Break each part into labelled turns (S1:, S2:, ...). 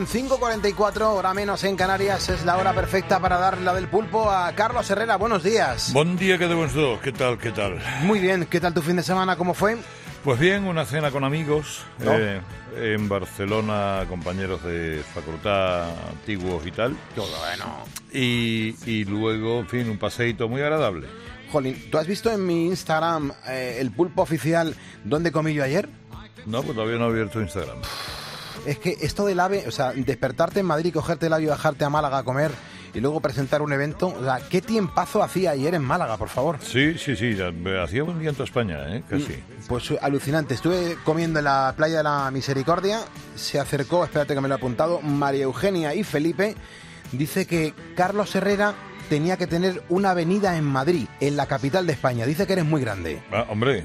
S1: 5:44, hora menos en Canarias, es la hora perfecta para dar la del pulpo a Carlos Herrera. Buenos días.
S2: Buen día, ¿qué tal? ¿Qué tal? ¿Qué tal?
S1: Muy bien, ¿qué tal tu fin de semana? ¿Cómo fue?
S2: Pues bien, una cena con amigos,
S1: ¿no?
S2: En Barcelona, compañeros de facultad antiguos y tal.
S1: Todo bueno.
S2: Y luego, en fin, un paseíto muy agradable.
S1: Jolín, ¿tú has visto en mi Instagram el pulpo oficial dónde comí yo ayer?
S2: No, pues todavía no he abierto Instagram.
S1: Es que esto del AVE, o sea, despertarte en Madrid, cogerte el AVE y bajarte a Málaga a comer y luego presentar un evento, o sea, ¿qué tiempazo hacía ayer en Málaga, por favor?
S2: Sí, hacía buen día en toda España, casi.
S1: Pues alucinante, estuve comiendo en la playa de la Misericordia, se acercó, espérate que me lo he apuntado, María Eugenia y Felipe, dice que Carlos Herrera tenía que tener una avenida en Madrid, en la capital de España. Dice que eres muy grande.
S2: Ah, hombre,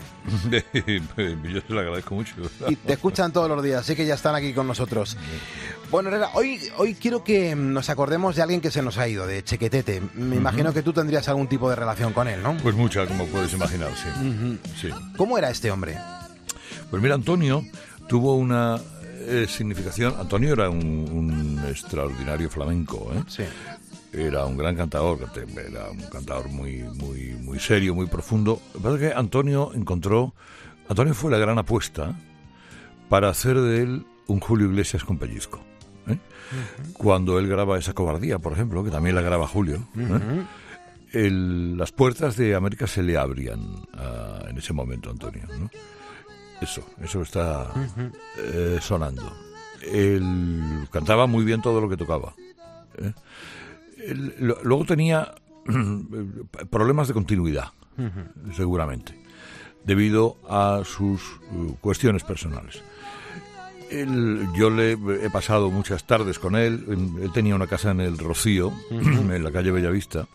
S2: yo se lo agradezco mucho.
S1: Y te escuchan todos los días, así que ya están aquí con nosotros. Bueno, Herrera, hoy quiero que nos acordemos de alguien que se nos ha ido, de Chequetete. Me imagino que tú tendrías algún tipo de relación con él, ¿no?
S2: Pues mucha, como puedes imaginar, sí. Sí.
S1: ¿Cómo era este hombre?
S2: Pues mira, Antonio tuvo una significación. Antonio era un extraordinario flamenco, ¿eh?
S1: Sí.
S2: Era un gran cantador, era un cantador muy serio, muy profundo. Lo que pasa es que Antonio fue la gran apuesta para hacer de él un Julio Iglesias con pellizco, ¿eh? Uh-huh. Cuando él graba esa cobardía, por ejemplo, que también la graba Julio, ¿eh? Las puertas de América se le abrían en ese momento a Antonio, ¿no? Eso está sonando. Él cantaba muy bien todo lo que tocaba, ¿eh? Luego tenía problemas de continuidad, seguramente, debido a sus cuestiones personales. Yo le he pasado muchas tardes con él. Él tenía una casa en el Rocío, en la calle Bellavista,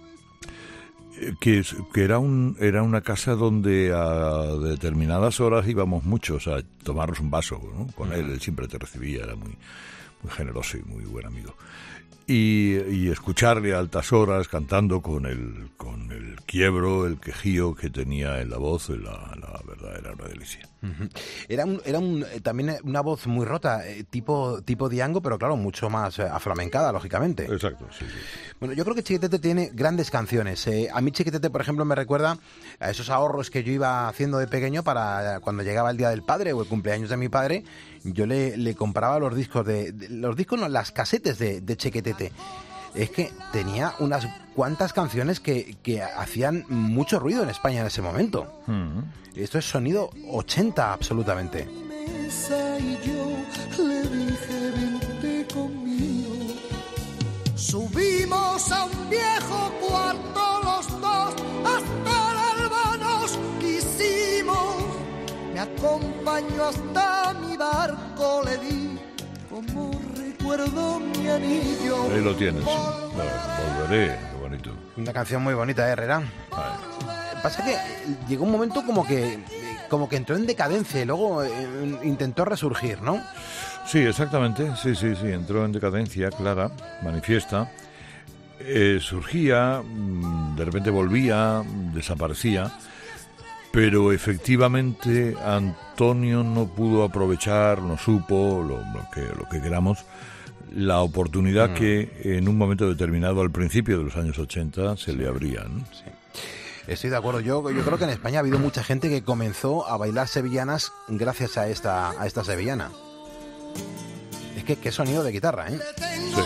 S2: que era una casa donde a determinadas horas íbamos muchos a tomarnos un vaso, ¿no? Con él. Él siempre te recibía, era muy generoso y muy buen amigo. Y escucharle a altas horas cantando con el quiebro, el quejío que tenía en la voz, la verdad era una delicia.
S1: Era también una voz muy rota, tipo Diango, pero claro, mucho más aflamencada, lógicamente.
S2: Exacto, sí.
S1: Bueno, yo creo que Chiquetete tiene grandes canciones. A mí Chiquetete, por ejemplo, me recuerda a esos ahorros que yo iba haciendo de pequeño para cuando llegaba el Día del Padre o el cumpleaños de mi padre. Yo le compraba los discos las casetes de Chequetete. Es que tenía unas cuantas canciones que hacían mucho ruido en España en ese momento. Esto es sonido 80 absolutamente.
S3: Y yo le dije, vente conmigo. Subimos a un viejo cuarto los dos, hasta el alba nos quisimos. Me acompañó hasta mi barco, le di como recuerdo mi anillo.
S2: Ahí lo tienes. Volveré, qué bonito.
S1: Una canción muy bonita, Herrera. Pasa que llegó un momento como que entró en decadencia y luego intentó resurgir, ¿no?
S2: Sí, exactamente. Sí. Entró en decadencia, clara, manifiesta. Surgía, de repente volvía, desaparecía. Pero efectivamente Antonio no pudo aprovechar, no supo, lo que queramos, la oportunidad que en un momento determinado, al principio de los años 80, se le abría, ¿no?
S1: Sí. Estoy de acuerdo. Yo creo que en España ha habido mucha gente que comenzó a bailar sevillanas gracias a esta sevillana. Es que qué sonido de guitarra, ¿eh?
S2: Sí.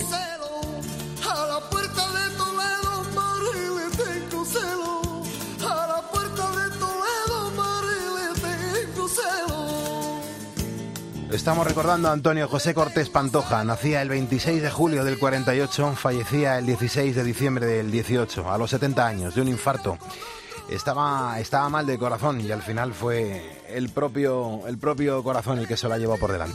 S1: Estamos recordando a Antonio José Cortés Pantoja. Nacía el 26 de julio del 48, fallecía el 16 de diciembre del 18, a los 70 años, de un infarto. Estaba mal de corazón y al final fue el propio corazón el que se lo ha llevado por delante.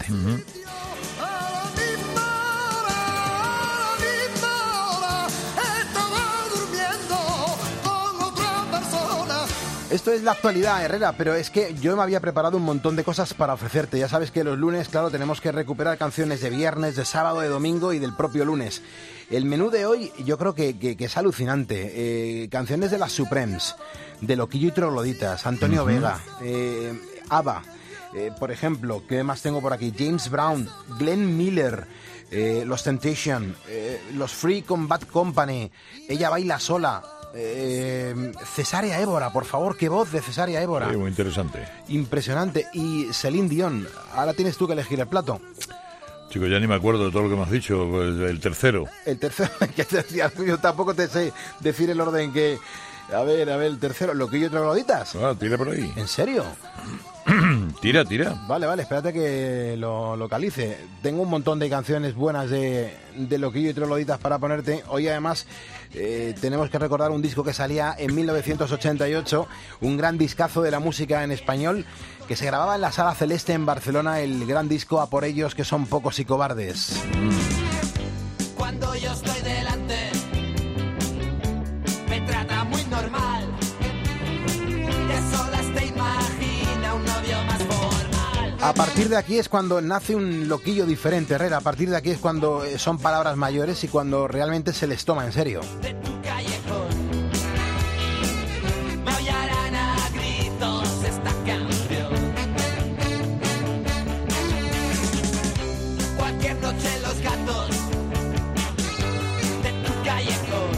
S1: Esto es la actualidad, Herrera, pero es que yo me había preparado un montón de cosas para ofrecerte. Ya sabes que los lunes, claro, tenemos que recuperar canciones de viernes, de sábado, de domingo y del propio lunes. El menú de hoy yo creo que es alucinante. Canciones de las Supremes, de Loquillo y Trogloditas, Antonio Vega, ABBA, por ejemplo, ¿qué más tengo por aquí? James Brown, Glenn Miller, los Temptation, los Free Combat Company, Ella baila sola, Cesárea Évora, por favor, qué voz de Cesárea Évora.
S2: Muy interesante. Impresionante.
S1: Y Celine Dion, ahora tienes tú que elegir el plato.
S2: Chico, ya ni me acuerdo de todo lo que me has dicho. Pues, el tercero.
S1: El tercero, yo tampoco te sé decir el orden que... A ver, el tercero, Loquillo y Trogloditas.
S2: Tira por ahí.
S1: ¿En serio?
S2: Tira.
S1: Vale, espérate que lo localice. Tengo un montón de canciones buenas de Loquillo y Trogloditas para ponerte. Hoy además tenemos que recordar un disco que salía en 1988, un gran discazo de la música en español, que se grababa en la Sala Celeste en Barcelona, el gran disco A por ellos que son pocos y cobardes.
S4: Cuando yo estoy delante, me trata muy normal. De solas te imagina un novio más formal.
S1: A partir de aquí es cuando nace un loquillo diferente, Herrera. A partir de aquí es cuando son palabras mayores y cuando realmente se les toma en serio.
S4: De tu callejón me aullarán a gritos esta canción. Cualquier noche los gatos de tu callejón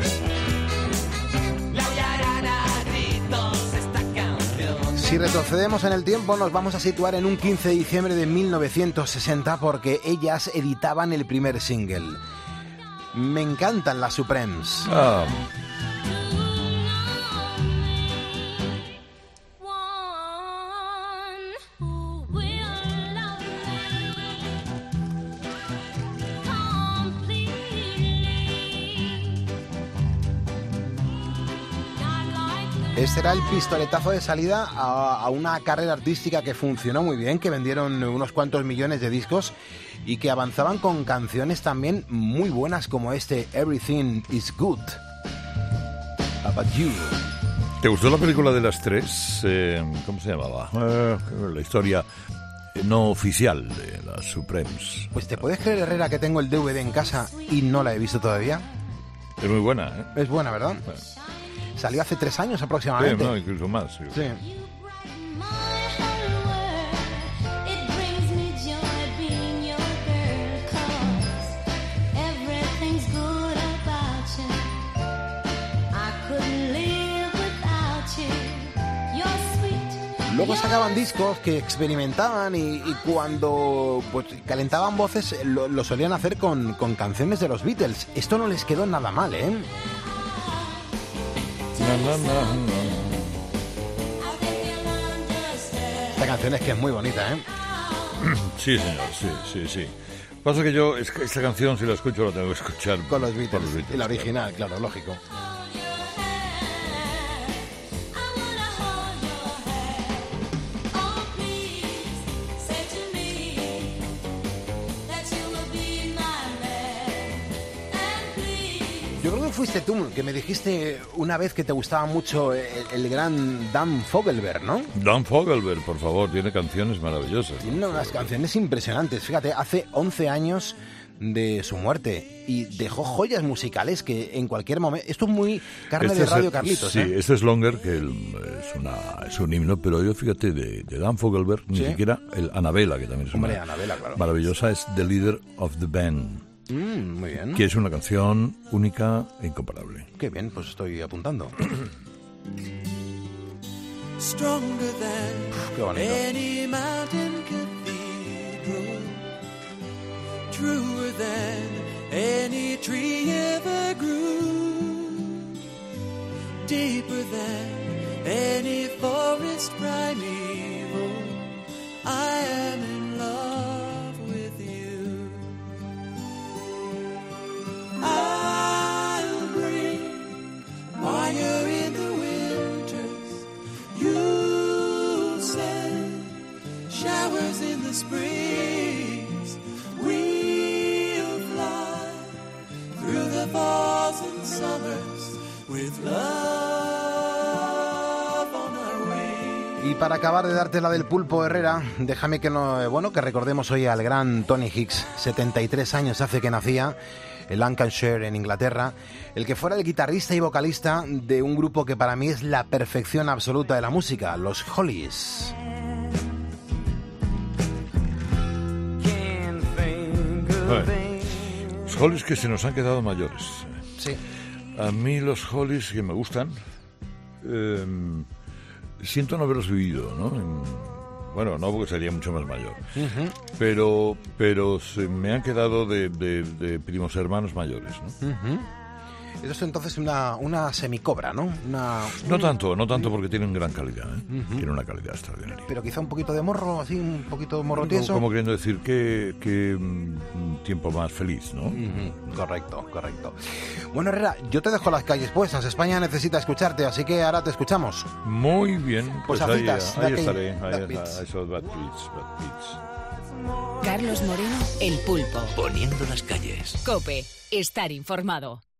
S4: me aullarán a gritos esta canción.
S1: Si retrocedemos en el tiempo nos vamos a situar en un 15 de diciembre de 1960 porque ellas editaban el primer single. Me encantan las Supremes. Este era el pistoletazo de salida a una carrera artística que funcionó muy bien, que vendieron unos cuantos millones de discos y que avanzaban con canciones también muy buenas como este Everything is Good About You.
S2: ¿Te gustó la película de las tres? ¿Cómo se llamaba? La historia no oficial de las Supremes.
S1: Pues te puedes creer, Herrera, que tengo el DVD en casa y no la he visto todavía.
S2: Es muy buena, ¿eh?
S1: Es buena, ¿verdad?
S2: Bueno.
S1: Salió hace 3 años aproximadamente.
S2: Sí, no, incluso más.
S1: Sí. Luego sacaban discos que experimentaban y cuando pues, calentaban voces lo solían hacer con canciones de los Beatles. Esto no les quedó nada mal, ¿eh?
S2: No.
S1: Esta canción es que es muy bonita, ¿eh?
S2: Sí, señor, sí. Pasa que yo, esta canción, si la escucho, la tengo que escuchar
S1: con los Beatles. Y la original, claro, lógico. Yo creo que fuiste tú que me dijiste una vez que te gustaba mucho el gran Dan Fogelberg, ¿no?
S2: Dan Fogelberg, por favor, tiene canciones maravillosas.
S1: Tiene unas canciones impresionantes. Fíjate, hace 11 años de su muerte y dejó joyas musicales que en cualquier momento... Esto es muy carne de Radio Carlitos,
S2: sí, este es Longer, que es un himno, pero yo fíjate, de Dan Fogelberg, ni siquiera el Annabella, que también es
S1: Hombre, Annabella, claro.
S2: Maravillosa, es The Leader of the Band.
S1: Muy bien.
S2: Que es una canción única e incomparable.
S1: Qué bien, pues estoy apuntando.
S4: Stronger than any mountain cathedral, truer than any tree ever grew, deeper than any forest primeval, I am in love with you. I'll bring fire in the winters, you'll send showers in the springs, we'll fly through the falls and summers with love on our wings.
S1: Y para acabar de darte la del pulpo, Herrera, déjame que recordemos hoy al gran Tony Hicks. 73 años hace que nacía en Lancashire, en Inglaterra, el que fuera el guitarrista y vocalista de un grupo que para mí es la perfección absoluta de la música, los Hollies.
S2: Bueno. Los Hollies que se nos han quedado mayores.
S1: Sí.
S2: A mí los Hollies que me gustan, siento no haberlos vivido, ¿no? Bueno, no, porque sería mucho más mayor. Pero se me han quedado de primos hermanos mayores, ¿no?
S1: Eso es entonces una semicobra, ¿no?
S2: No tanto porque tienen gran calidad, ¿eh? Tienen una calidad extraordinaria.
S1: Pero quizá un poquito de morro, así, un poquito de morro tieso.
S2: Como queriendo decir que tiempo más feliz, ¿no?
S1: Correcto. Bueno, Herrera, yo te dejo las calles puestas. España necesita escucharte, así que ahora te escuchamos.
S2: Muy bien.
S1: Pues
S2: ahí
S1: estaré.
S2: Esos Bad Beats.
S5: Carlos Moreno, El Pulpo.
S6: Poniendo las calles.
S5: COPE. Estar informado.